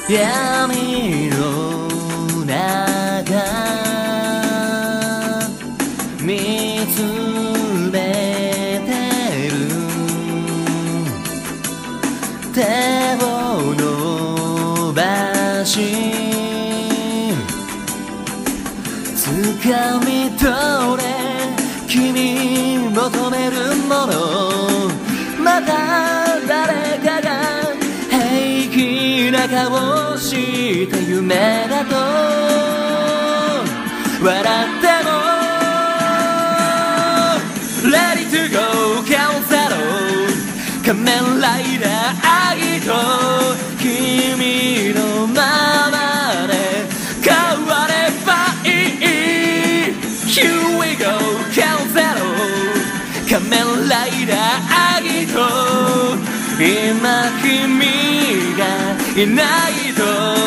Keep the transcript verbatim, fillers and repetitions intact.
闇の中見つめてる手を伸ばし掴み取れ君求めるものまた誰かが平気な顔して夢だと笑っても Ready to go count zero 仮面ライダー愛と君のままで変わればいい Here we go count zero 仮面ライダー愛と今君がいないと